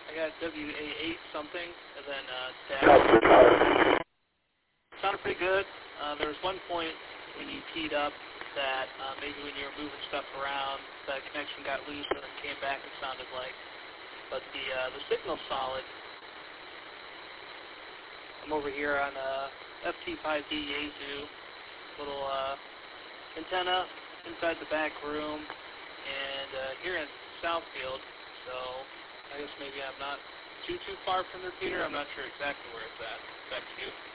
I got WA8 something, and then dash. Sounded pretty good. There was one point when you teed up that maybe when you were moving stuff around, the connection got loose and then came back, it sounded like. But the signal's solid. I'm over here on FT5D Yaesu, little antenna inside the back room, and here in Southfield, so I guess maybe I'm not too far from the repeater. I'm not sure exactly where it's at. Back to you.